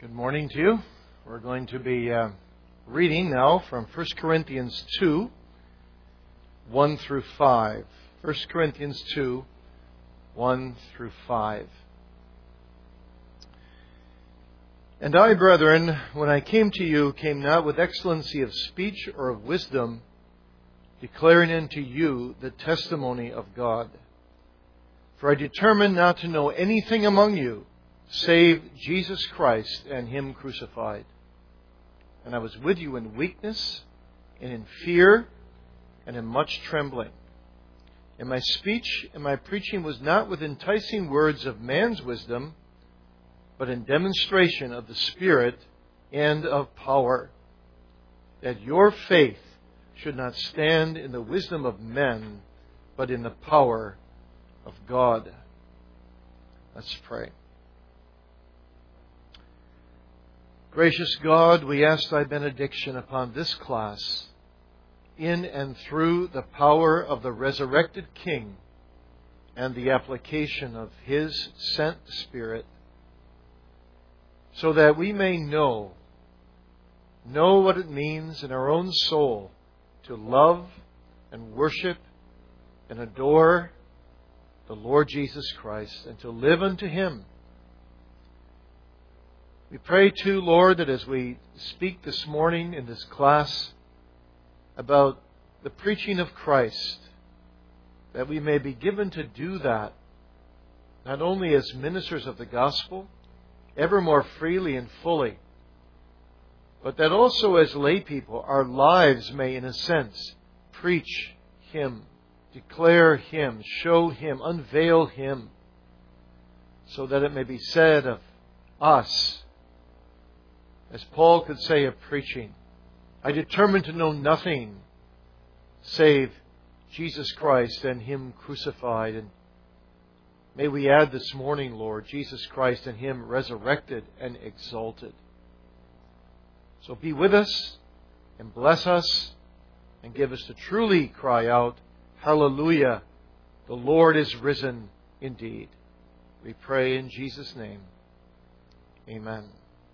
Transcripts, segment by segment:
Good morning to you. We're going to be reading now from 1 Corinthians 2, 1 through 5. 1 Corinthians 2, 1 through 5. And I, brethren, when I came to you, came not with excellency of speech or of wisdom, declaring unto you the testimony of God. For I determined not to know anything among you, save Jesus Christ and Him crucified. And I was with you in weakness, and in fear, and in much trembling. And my speech and my preaching was not with enticing words of man's wisdom, but in demonstration of the Spirit and of power, that your faith should not stand in the wisdom of men, but in the power of God. Let's pray. Gracious God, we ask Thy benediction upon this class, in and through the power of the resurrected King and the application of His sent Spirit, so that we may know what it means in our own soul to love and worship and adore the Lord Jesus Christ and to live unto Him. We pray too, Lord, that as we speak this morning in this class about the preaching of Christ, that we may be given to do that, not only as ministers of the gospel, ever more freely and fully, but that also as lay people, our lives may, in a sense, preach Him, declare Him, show Him, unveil Him, so that it may be said of us, as Paul could say of preaching, I determined to know nothing save Jesus Christ and Him crucified. And may we add this morning, Lord, Jesus Christ and Him resurrected and exalted. So be with us and bless us and give us to truly cry out, Hallelujah, the Lord is risen indeed. We pray in Jesus' name. Amen.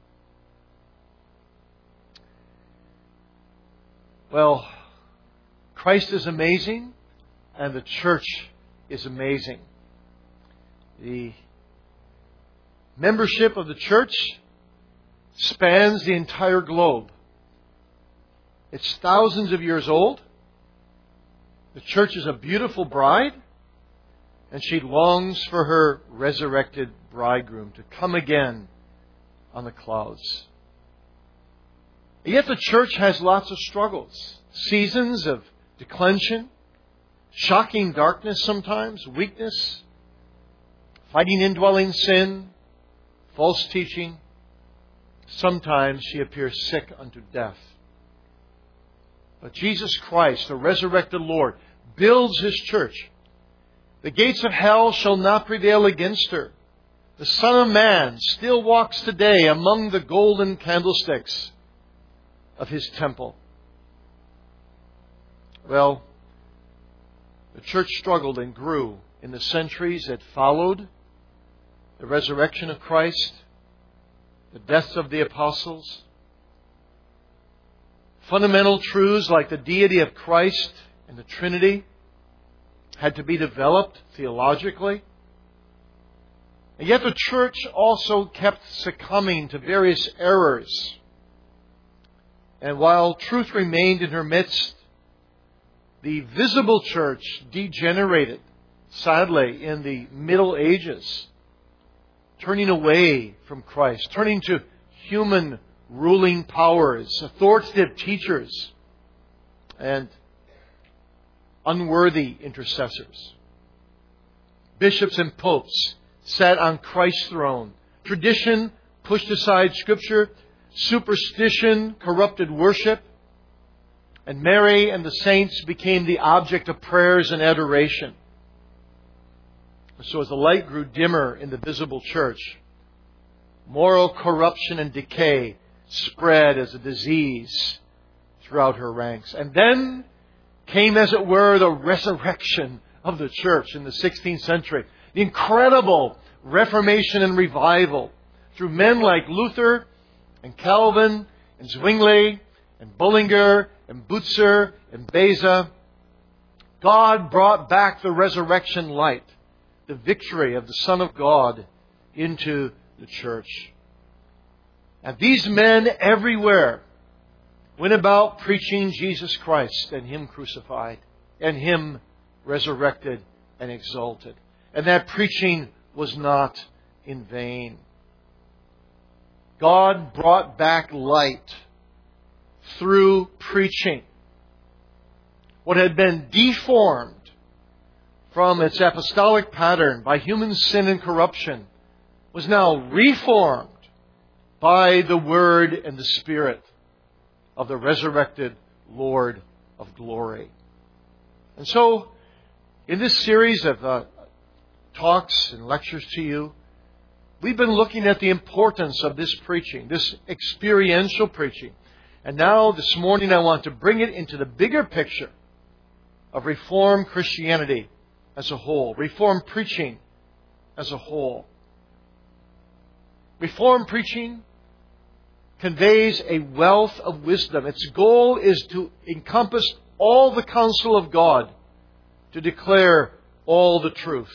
Well, Christ is amazing, and the church is amazing. The membership of the church spans the entire globe. It's thousands of years old. The church is a beautiful bride, and she longs for her resurrected bridegroom to come again on the clouds. Yet the church has lots of struggles, seasons of declension, shocking darkness sometimes, weakness, fighting indwelling sin, false teaching. Sometimes she appears sick unto death. But Jesus Christ, the resurrected Lord, builds His church. The gates of hell shall not prevail against her. The Son of Man still walks today among the golden candlesticks of His temple. Well, the church struggled and grew in the centuries that followed the resurrection of Christ, the deaths of the apostles. Fundamental truths like the deity of Christ and the Trinity had to be developed theologically. And yet the church also kept succumbing to various errors. And while truth remained in her midst, the visible church degenerated, sadly, in the Middle Ages, turning away from Christ, turning to human ruling powers, authoritative teachers, and unworthy intercessors. Bishops and popes sat on Christ's throne. Tradition pushed aside Scripture. Superstition corrupted worship, and Mary and the saints became the object of prayers and adoration. So as the light grew dimmer in the visible church, moral corruption and decay spread as a disease throughout her ranks. And then came, as it were, the resurrection of the church in the 16th century. The incredible Reformation and revival through men like Luther and Calvin and Zwingli and Bullinger and Butzer and Beza, God brought back the resurrection light, the victory of the Son of God into the church. And these men everywhere went about preaching Jesus Christ and Him crucified and Him resurrected and exalted. And that preaching was not in vain. God brought back light through preaching. What had been deformed from its apostolic pattern by human sin and corruption was now reformed by the Word and the Spirit of the resurrected Lord of glory. And so, in this series of talks and lectures to you, we've been looking at the importance of this preaching, this experiential preaching. And now, this morning, I want to bring it into the bigger picture of Reformed Christianity as a whole, Reformed preaching as a whole. Reformed preaching conveys a wealth of wisdom. Its goal is to encompass all the counsel of God, to declare all the truth.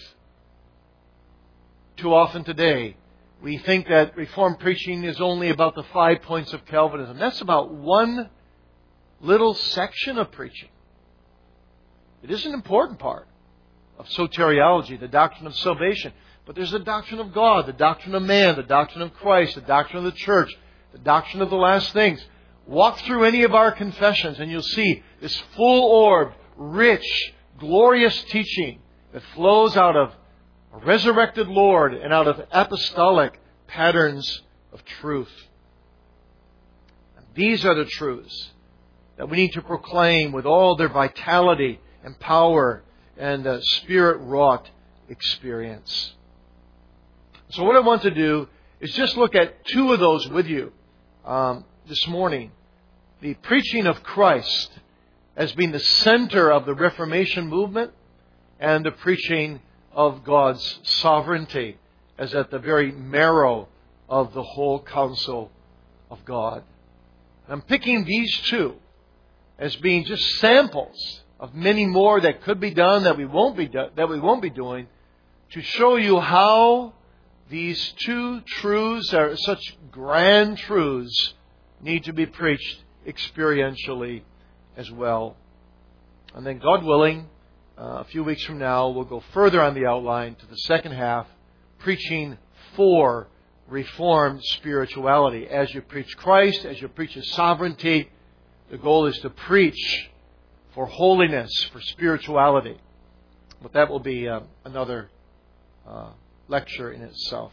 Too often today, we think that Reformed preaching is only about the 5 points of Calvinism. That's about one little section of preaching. It is an important part of soteriology, the doctrine of salvation. But there's the doctrine of God, the doctrine of man, the doctrine of Christ, the doctrine of the church, the doctrine of the last things. Walk through any of our confessions and you'll see this full-orbed, rich, glorious teaching that flows out of a resurrected Lord and out of apostolic patterns of truth. And these are the truths that we need to proclaim with all their vitality and power and Spirit-wrought experience. So what I want to do is just look at two of those with you this morning. The preaching of Christ as being the center of the Reformation movement, and the preaching of God's sovereignty as at the very marrow of the whole counsel of God. I'm picking these two as being just samples of many more that could be done that we won't be doing, to show you how these two truths are such grand truths need to be preached experientially as well. And then, God willing, a few weeks from now, we'll go further on the outline to the second half, preaching for Reformed spirituality. As you preach Christ, as you preach His sovereignty, the goal is to preach for holiness, for spirituality. But that will be another lecture in itself.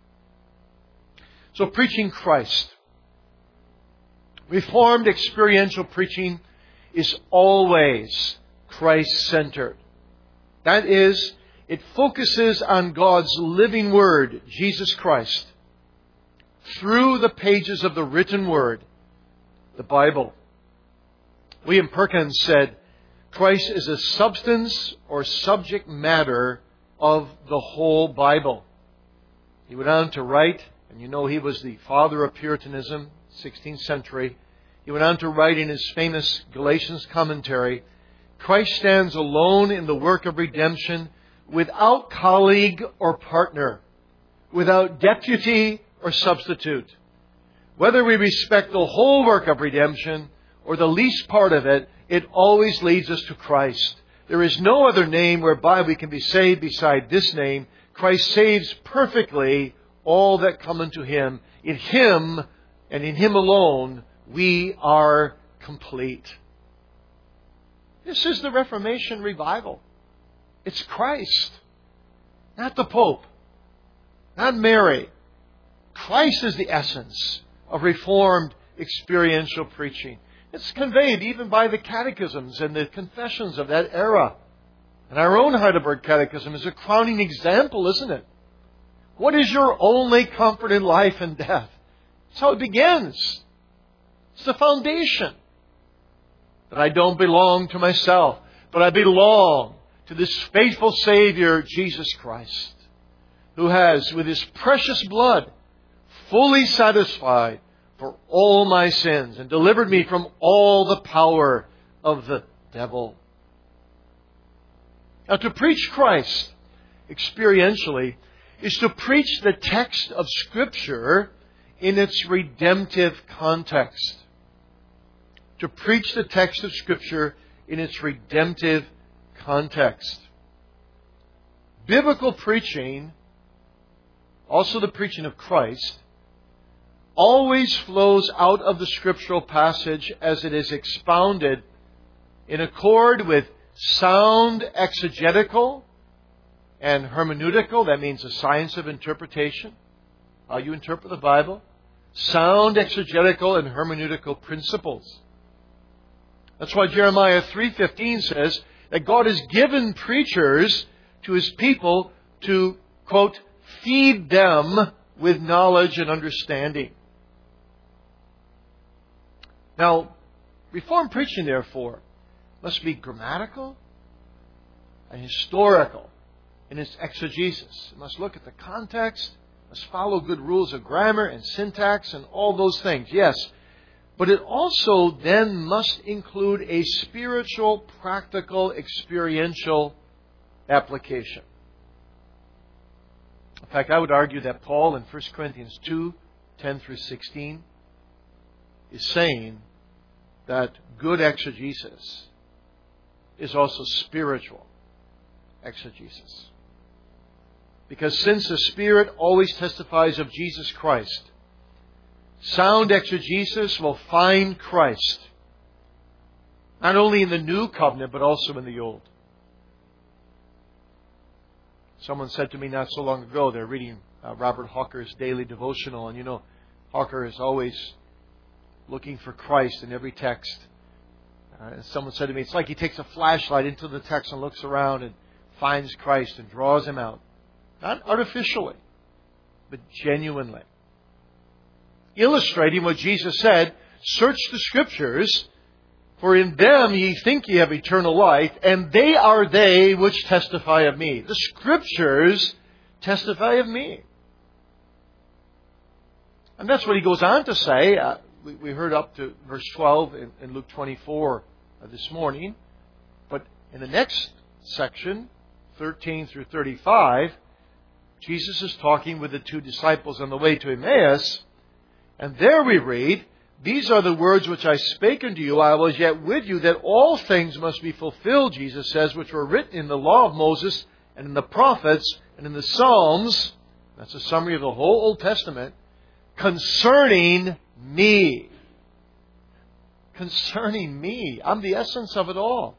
So, preaching Christ. Reformed experiential preaching is always Christ-centered. That is, it focuses on God's living Word, Jesus Christ, through the pages of the written Word, the Bible. William Perkins said, Christ is a substance or subject matter of the whole Bible. He went on to write, and you know he was the father of Puritanism, 16th century. He went on to write in his famous Galatians commentary, Christ stands alone in the work of redemption, without colleague or partner, without deputy or substitute. Whether we respect the whole work of redemption or the least part of it, it always leads us to Christ. There is no other name whereby we can be saved beside this name. Christ saves perfectly all that come unto Him. In Him, and in Him alone, we are complete. This is the Reformation revival. It's Christ, not the Pope, not Mary. Christ is the essence of Reformed experiential preaching. It's conveyed even by the catechisms and the confessions of that era. And our own Heidelberg Catechism is a crowning example, isn't it? What is your only comfort in life and death? That's how it begins. It's the foundation. That I don't belong to myself, but I belong to this faithful Savior, Jesus Christ, who has, with His precious blood, fully satisfied, for all my sins and delivered me from all the power of the devil. Now, to preach Christ experientially is to preach the text of Scripture in its redemptive context. To preach the text of Scripture in its redemptive context. Biblical preaching, also the preaching of Christ, always flows out of the scriptural passage as it is expounded in accord with sound exegetical and hermeneutical, that means the science of interpretation, how you interpret the Bible, sound exegetical and hermeneutical principles. That's why Jeremiah 3:15 says that God has given preachers to His people to, quote, feed them with knowledge and understanding. Now, Reformed preaching, therefore, must be grammatical and historical in its exegesis. It must look at the context, must follow good rules of grammar and syntax and all those things, yes. But it also then must include a spiritual, practical, experiential application. In fact, I would argue that Paul in 1 Corinthians 2:10-16 is saying that good exegesis is also spiritual exegesis. Because since the Spirit always testifies of Jesus Christ, sound exegesis will find Christ, not only in the New Covenant, but also in the Old. Someone said to me not so long ago, they're reading Robert Hawker's daily devotional, and you know, Hawker is always looking for Christ in every text. And someone said to me, it's like he takes a flashlight into the text and looks around and finds Christ and draws Him out. Not artificially, but genuinely. Illustrating what Jesus said, search the Scriptures, for in them ye think ye have eternal life, and they are they which testify of me. The Scriptures testify of me. And that's what he goes on to say. We heard up to verse 12 in Luke 24 this morning. But in the next section, 13 through 35, Jesus is talking with the two disciples on the way to Emmaus. And there we read, these are the words which I spake unto you, I was yet with you, that all things must be fulfilled, Jesus says, which were written in the law of Moses and in the prophets and in the Psalms. That's a summary of the whole Old Testament. Concerning me. Concerning me. I'm the essence of it all.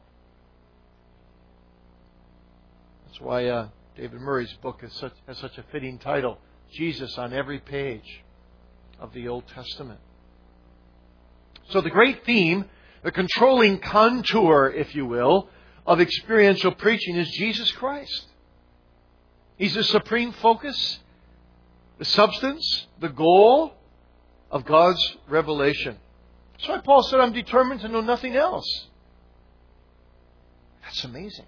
That's why David Murray's book has such a fitting title. Jesus on every page of the Old Testament. So the great theme, the controlling contour, if you will, of experiential preaching is Jesus Christ. He's the supreme focus, the substance, the goal of God's revelation. That's why Paul said, I'm determined to know nothing else. That's amazing.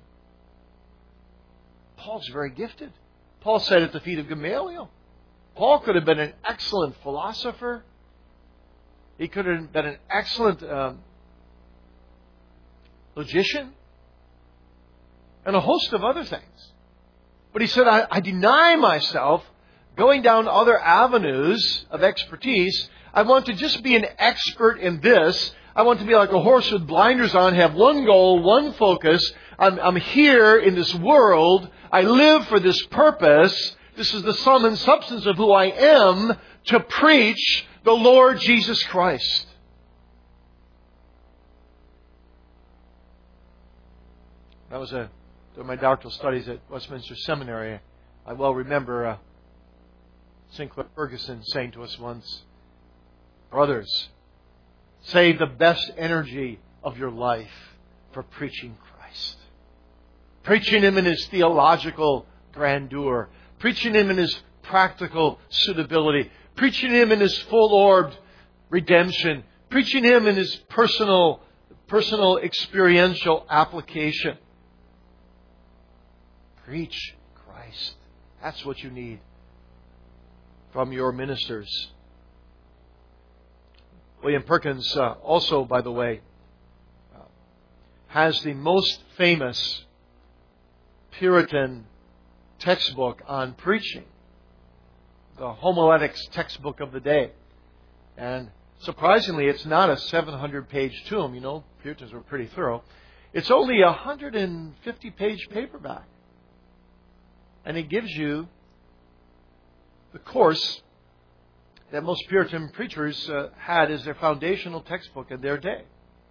Paul's very gifted. Paul said at the feet of Gamaliel. Paul could have been an excellent philosopher. He could have been an excellent logician. And a host of other things. But he said, I deny myself going down other avenues of expertise. I want to just be an expert in this. I want to be like a horse with blinders on, have one goal, one focus. I'm here in this world. I live for this purpose. This is the sum and substance of who I am, to preach the Lord Jesus Christ. That was during my doctoral studies at Westminster Seminary. I well remember Sinclair Ferguson saying to us once, brothers, save the best energy of your life for preaching Christ. Preaching Him in His theological grandeur. Preaching Him in His practical suitability. Preaching Him in His full-orbed redemption. Preaching Him in His personal experiential application. Preach Christ. That's what you need from your ministers. William Perkins also, by the way, has the most famous Puritan textbook on preaching, the homiletics textbook of the day. And surprisingly, it's not a 700-page tome. You know, Puritans were pretty thorough. It's only a 150-page paperback. And it gives you the course that most Puritan preachers had as their foundational textbook in their day.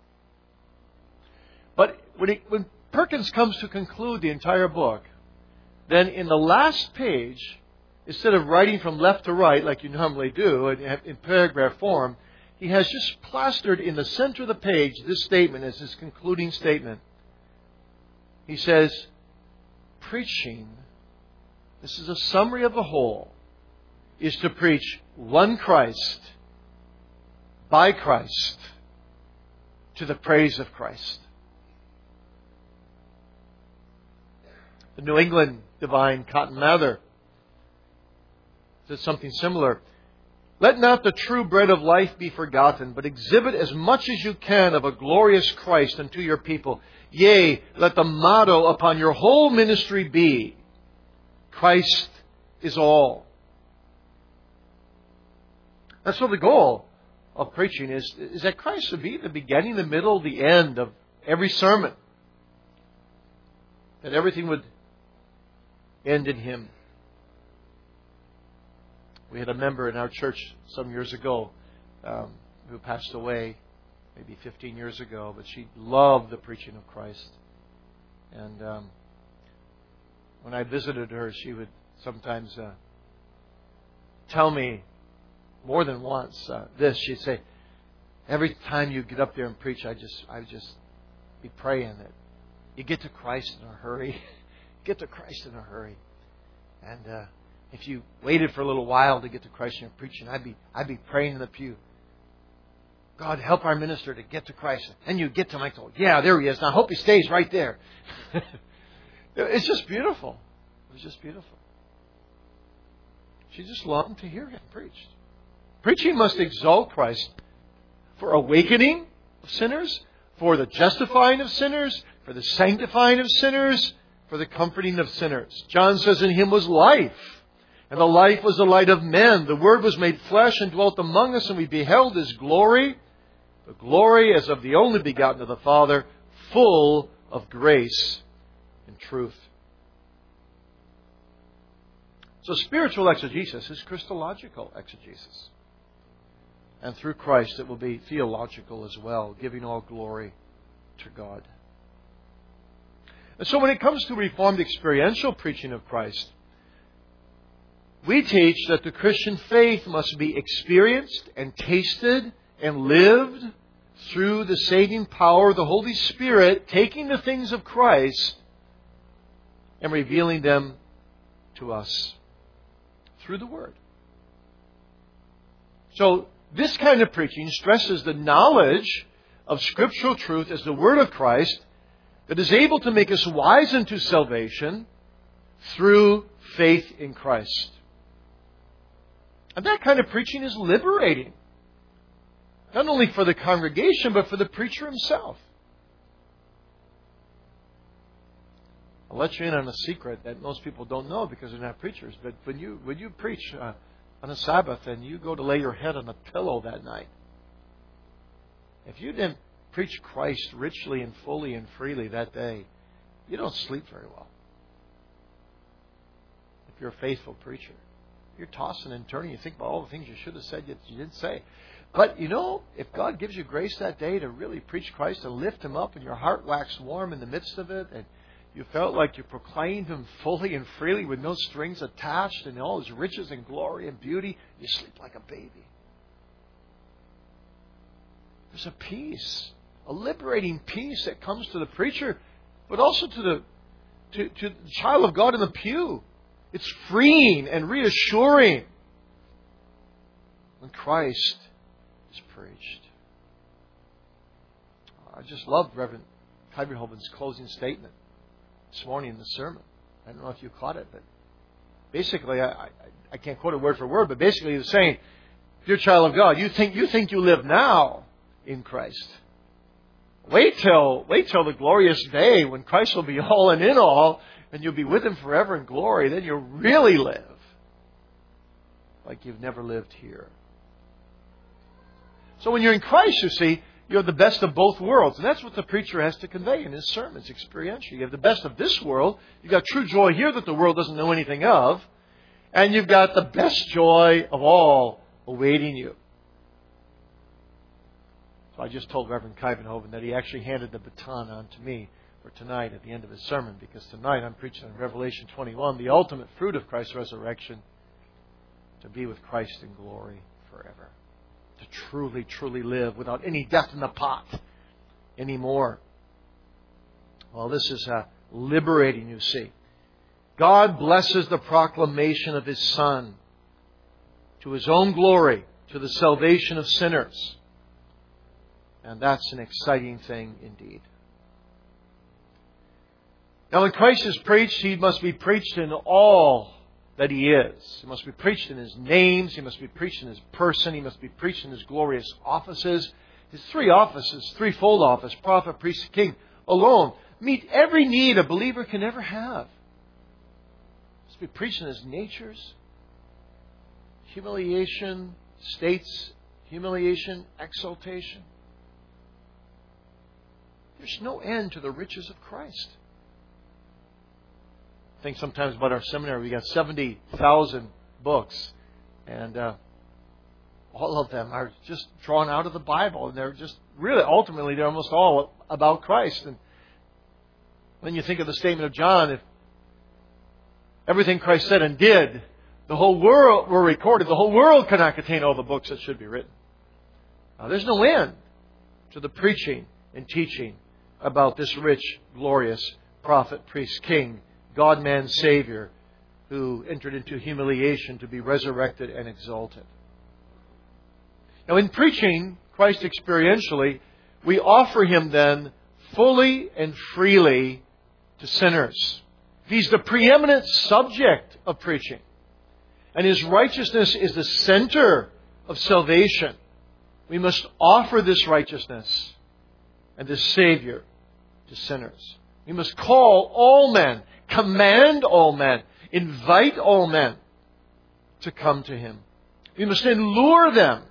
But when Perkins comes to conclude the entire book, then in the last page, instead of writing from left to right like you normally do in paragraph form, he has just plastered in the center of the page this statement as his concluding statement. He says, preaching, this is a summary of the whole, is to preach one Christ, by Christ, to the praise of Christ. The New England divine Cotton Mather says something similar. Let not the true bread of life be forgotten, but exhibit as much as you can of a glorious Christ unto your people. Yea, let the motto upon your whole ministry be, Christ is all. That's what the goal of preaching is that Christ would be the beginning, the middle, the end of every sermon. That everything would end in Him. We had a member in our church some years ago who passed away maybe 15 years ago, but she loved the preaching of Christ. And when I visited her, she would sometimes tell me more than once this. She'd say, every time you get up there and preach, I just be praying that you get to Christ in a hurry. Get to Christ in a hurry. And if you waited for a little while to get to Christ in your preaching, I'd be praying in the pew. God, help our minister to get to Christ. And you get to him, I go, yeah, there he is. Now I hope he stays right there. It's just beautiful. It was just beautiful. She just longed to hear him preached. Preaching must exalt Christ for awakening of sinners, for the justifying of sinners, for the sanctifying of sinners, for the comforting of sinners. John says, in Him was life, and the life was the light of men. The Word was made flesh and dwelt among us, and we beheld His glory, the glory as of the only begotten of the Father, full of grace and truth. So spiritual exegesis is Christological exegesis. And through Christ it will be theological as well, giving all glory to God. And so when it comes to Reformed experiential preaching of Christ, we teach that the Christian faith must be experienced and tasted and lived through the saving power of the Holy Spirit, taking the things of Christ and revealing them to us through the Word. So this kind of preaching stresses the knowledge of scriptural truth as the Word of Christ that is able to make us wise unto salvation through faith in Christ. And that kind of preaching is liberating. Not only for the congregation, but for the preacher himself. I'll let you in on a secret that most people don't know because they're not preachers. But when you preach on a Sabbath and you go to lay your head on a pillow that night, if you didn't preach Christ richly and fully and freely that day, you don't sleep very well. If you're a faithful preacher, you're tossing and turning. You think about all the things you should have said yet you didn't say. But you know, if God gives you grace that day to really preach Christ and lift Him up, and your heart waxed warm in the midst of it, and you felt like you proclaimed Him fully and freely with no strings attached and all His riches and glory and beauty, you sleep like a baby. There's a peace, a liberating peace that comes to the preacher, but also to the child of God in the pew. It's freeing and reassuring when Christ is preached. I just loved Reverend Kyverhoven's closing statement this morning in the sermon. I don't know if you caught it, but basically, I can't quote it word for word, but basically he was saying, Dear child of God, you think you live now in Christ. Wait till the glorious day when Christ will be all and in all, and you'll be with Him forever in glory. Then you'll really live like you've never lived here. So when you're in Christ, you see, you're the best of both worlds. And that's what the preacher has to convey in his sermons, experientially. You have the best of this world. You've got true joy here that the world doesn't know anything of. And you've got the best joy of all awaiting you. So I just told Reverend Kuyvenhoven that he actually handed the baton on to me for tonight at the end of his sermon, because tonight I'm preaching on Revelation 21, the ultimate fruit of Christ's resurrection, to be with Christ in glory forever. To truly, truly live without any death in the pot anymore. Well, this is liberating, you see. God blesses the proclamation of His Son to His own glory, to the salvation of sinners. And that's an exciting thing indeed. Now, when Christ is preached, He must be preached in all that He is. He must be preached in His names. He must be preached in His person. He must be preached in His glorious offices. His three offices, threefold office, prophet, priest, king, alone meet every need a believer can ever have. He must be preached in His natures, humiliation, states, humiliation, exaltation. There's no end to the riches of Christ. I think sometimes about our seminary, we got 70,000 books, and all of them are just drawn out of the Bible, and they're just really, ultimately, they're almost all about Christ. And when you think of the statement of John, if everything Christ said and did, the whole world were recorded, the whole world cannot contain all the books that should be written. Now, there's no end to the preaching and teaching about this rich, glorious prophet, priest, king, God-man, Savior, who entered into humiliation to be resurrected and exalted. Now, in preaching Christ experientially, we offer Him then fully and freely to sinners. He's the preeminent subject of preaching. And His righteousness is the center of salvation. We must offer this righteousness and this Savior to sinners. We must call all men, command all men, invite all men to come to Him. We must then lure them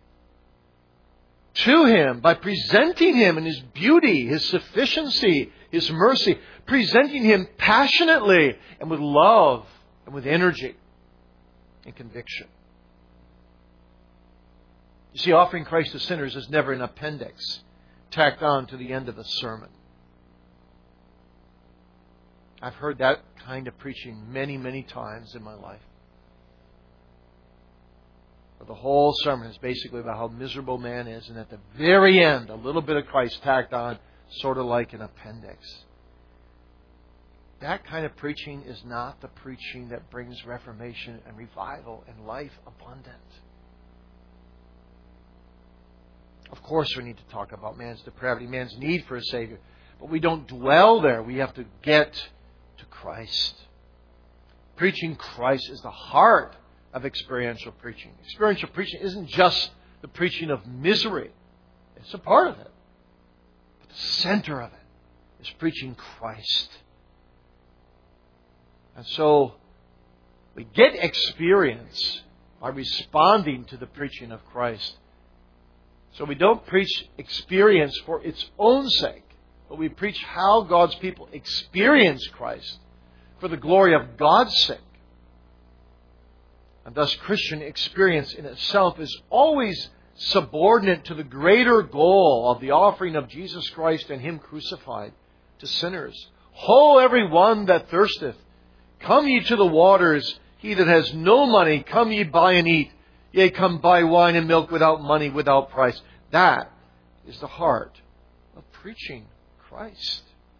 to Him by presenting Him in His beauty, His sufficiency, His mercy, presenting Him passionately and with love and with energy and conviction. You see, offering Christ to sinners is never an appendix tacked on to the end of a sermon. I've heard that kind of preaching many, many times in my life. But the whole sermon is basically about how miserable man is, and at the very end, a little bit of Christ tacked on, sort of like an appendix. That kind of preaching is not the preaching that brings reformation and revival and life abundant. Of course, we need to talk about man's depravity, man's need for a Savior. But we don't dwell there. We have to get to Christ. Preaching Christ is the heart of experiential preaching. Experiential preaching isn't just the preaching of misery. It's a part of it. But the center of it is preaching Christ. And so we get experience by responding to the preaching of Christ. So we don't preach experience for its own sake, but we preach how God's people experience Christ for the glory of God's sake. And thus Christian experience in itself is always subordinate to the greater goal of the offering of Jesus Christ and Him crucified to sinners. Ho, every one that thirsteth, come ye to the waters. He that has no money, come ye buy and eat. Yea, come buy wine and milk without money, without price. That is the heart of preaching Christ.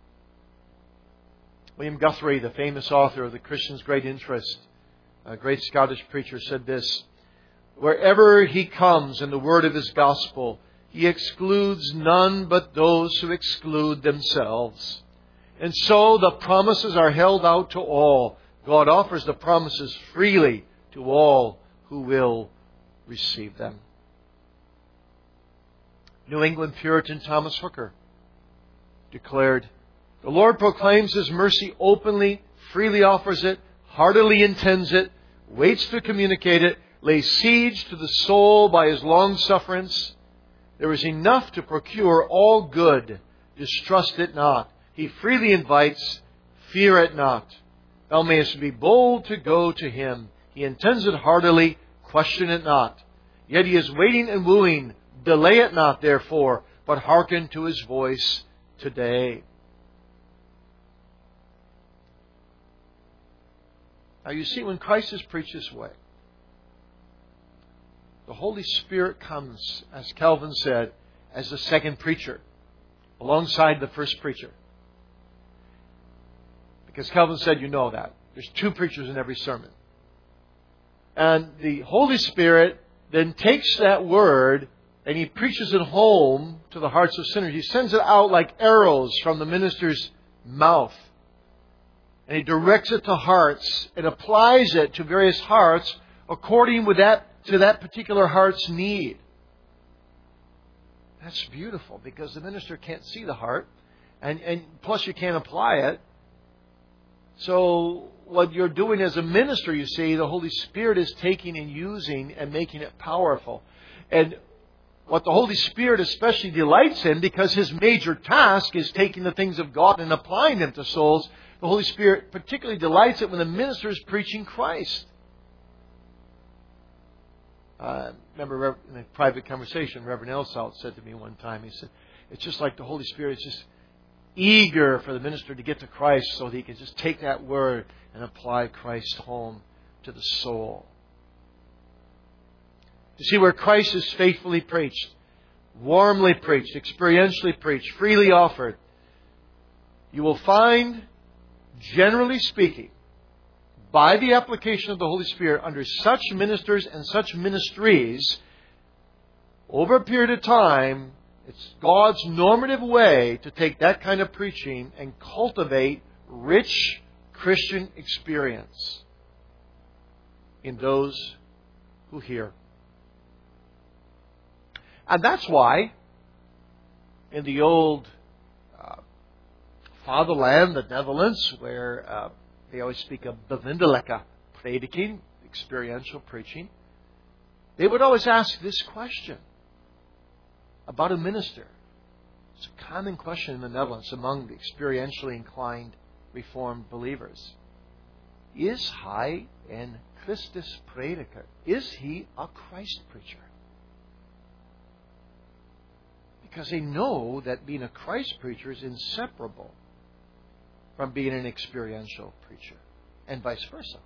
William Guthrie, the famous author of The Christian's Great Interest, a great Scottish preacher, said this: wherever he comes in the word of his gospel, he excludes none but those who exclude themselves. And so the promises are held out to all. God offers the promises freely to all who will receive them. New England Puritan Thomas Hooker declared, "The Lord proclaims His mercy openly, freely offers it, heartily intends it, waits to communicate it, lays siege to the soul by His long sufferance. There is enough to procure all good. Distrust it not. He freely invites, fear it not. Thou mayest be bold to go to Him. He intends it heartily, question it not. Yet He is waiting and wooing. Delay it not, therefore, but hearken to His voice today." Now you see, when Christ is preached this way, the Holy Spirit comes, as Calvin said, as the second preacher, alongside the first preacher. Because Calvin said, you know that. There's two preachers in every sermon. And the Holy Spirit then takes that word and He preaches it home to the hearts of sinners. He sends it out like arrows from the minister's mouth. And He directs it to hearts and applies it to various hearts according to that particular heart's need. That's beautiful, because the minister can't see the heart, and plus you can't apply it. So what you're doing as a minister, you see, the Holy Spirit is taking and using and making it powerful. And what the Holy Spirit especially delights in, because His major task is taking the things of God and applying them to souls, the Holy Spirit particularly delights it when the minister is preaching Christ. Remember in a private conversation, Reverend Elsalt said to me one time, he said, it's just like the Holy Spirit is just eager for the minister to get to Christ so that he can just take that word and apply Christ home to the soul. You see, where Christ is faithfully preached, warmly preached, experientially preached, freely offered, you will find, generally speaking, by the application of the Holy Spirit under such ministers and such ministries, over a period of time, it's God's normative way to take that kind of preaching and cultivate rich Christian experience in those who hear. And that's why in the old fatherland, the Netherlands, where they always speak of bevindelijke prediking, experiential preaching, they would always ask this question about a minister. It's a common question in the Netherlands among the experientially inclined Reformed believers. Is hij een Christus prediker? Is he a Christ preacher? Because they know that being a Christ preacher is inseparable from being an experiential preacher, and vice versa.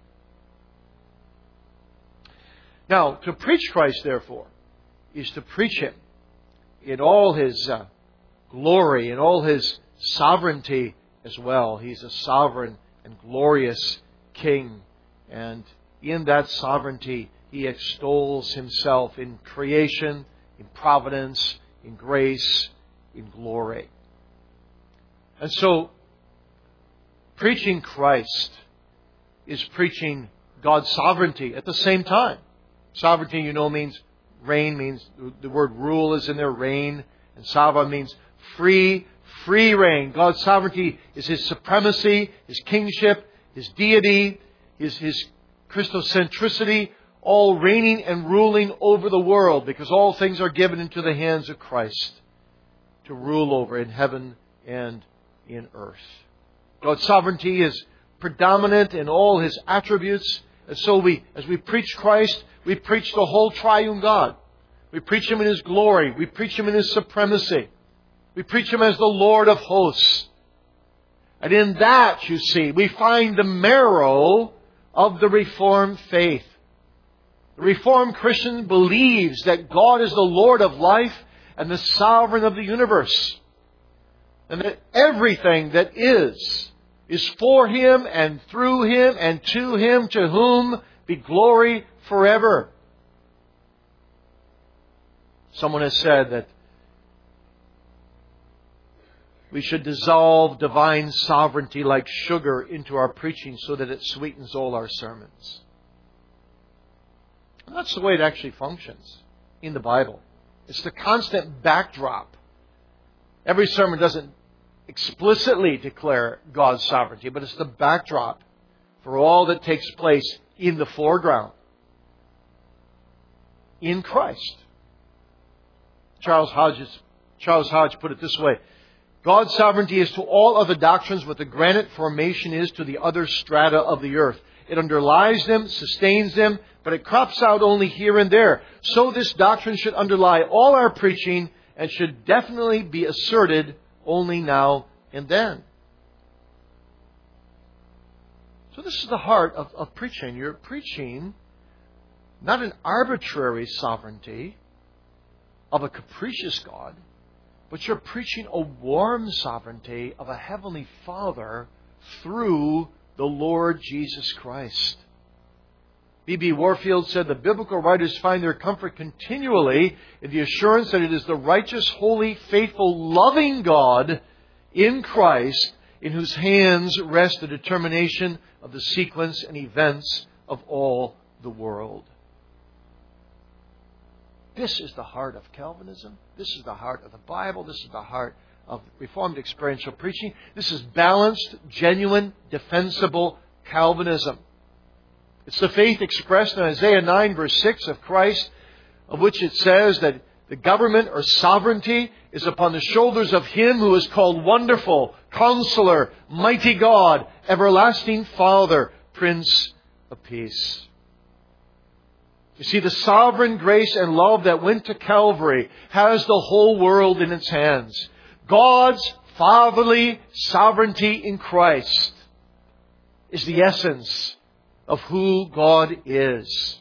Now, to preach Christ, therefore, is to preach Him in all His glory, in all His sovereignty as well. He's a sovereign and glorious King, and in that sovereignty He extols Himself in creation, in providence, in grace, in glory. And so, preaching Christ is preaching God's sovereignty at the same time. Sovereignty, you know, means reign, means the word rule is in there, reign. And Sava means free reign. God's sovereignty is His supremacy, His kingship, His deity, His Christocentricity, all reigning and ruling over the world, because all things are given into the hands of Christ to rule over in heaven and in earth. God's sovereignty is predominant in all His attributes. And so as we preach Christ, we preach the whole triune God. We preach Him in His glory. We preach Him in His supremacy. We preach Him as the Lord of hosts. And in that, you see, we find the marrow of the Reformed faith. The Reformed Christian believes that God is the Lord of life and the sovereign of the universe. And that everything that is for Him and through Him and to Him, to whom be glory forever. Someone has said that we should dissolve divine sovereignty like sugar into our preaching so that it sweetens all our sermons. I'm That's the way it actually functions in the Bible. It's the constant backdrop. Every sermon doesn't explicitly declare God's sovereignty, but it's the backdrop for all that takes place in the foreground. In Christ. Charles Hodge put it this way: God's sovereignty is to all other doctrines what the granite formation is to the other strata of the earth. It underlies them, sustains them, but it crops out only here and there. So this doctrine should underlie all our preaching and should definitely be asserted only now and then. So this is the heart of preaching. You're preaching not an arbitrary sovereignty of a capricious God, but you're preaching a warm sovereignty of a heavenly Father through the Lord Jesus Christ. B.B. Warfield said the biblical writers find their comfort continually in the assurance that it is the righteous, holy, faithful, loving God in Christ in whose hands rests the determination of the sequence and events of all the world. This is the heart of Calvinism. This is the heart of the Bible. This is the heart of Reformed experiential preaching. This is balanced, genuine, defensible Calvinism. It's the faith expressed in Isaiah 9 verse 6 of Christ, of which it says that the government or sovereignty is upon the shoulders of Him who is called Wonderful, Counselor, Mighty God, Everlasting Father, Prince of Peace. You see, the sovereign grace and love that went to Calvary has the whole world in its hands. God's fatherly sovereignty in Christ is the essence of who God is.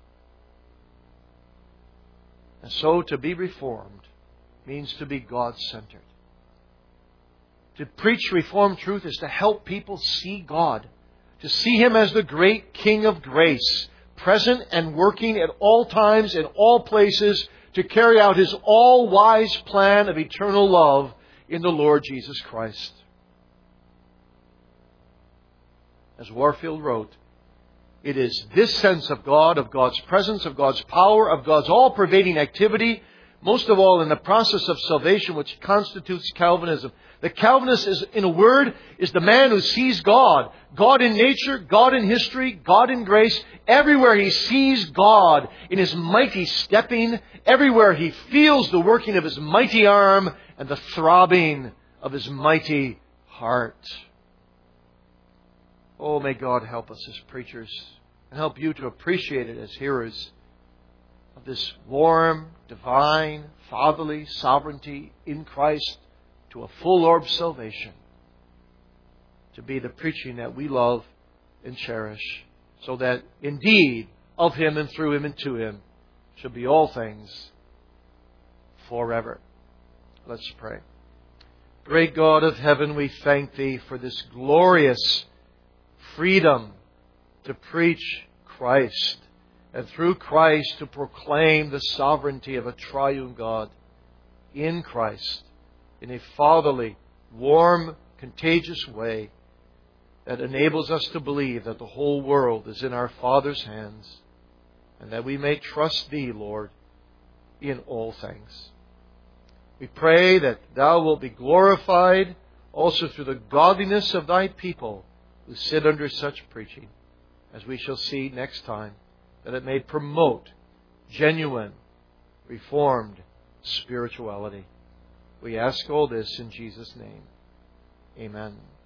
And so to be reformed means to be God-centered. To preach Reformed truth is to help people see God, to see Him as the great King of grace, present and working at all times, in all places, to carry out His all-wise plan of eternal love in the Lord Jesus Christ. As Warfield wrote, it is this sense of God, of God's presence, of God's power, of God's all-pervading activity, most of all in the process of salvation, which constitutes Calvinism. The Calvinist, in a word, is the man who sees God. God in nature, God in history, God in grace. Everywhere he sees God in His mighty stepping. Everywhere he feels the working of His mighty arm and the throbbing of His mighty heart. Oh, may God help us as preachers and help you to appreciate it as hearers of this warm, divine, fatherly sovereignty in Christ to a full orb salvation, to be the preaching that we love and cherish, so that indeed of Him and through Him and to Him shall be all things forever. Let's pray. Great God of heaven, we thank Thee for this glorious freedom to preach Christ, and through Christ to proclaim the sovereignty of a triune God in Christ in a fatherly, warm, contagious way that enables us to believe that the whole world is in our Father's hands and that we may trust Thee, Lord, in all things. We pray that Thou wilt be glorified also through the godliness of Thy people who sit under such preaching, as we shall see next time, that it may promote genuine, reformed spirituality. We ask all this in Jesus' name. Amen.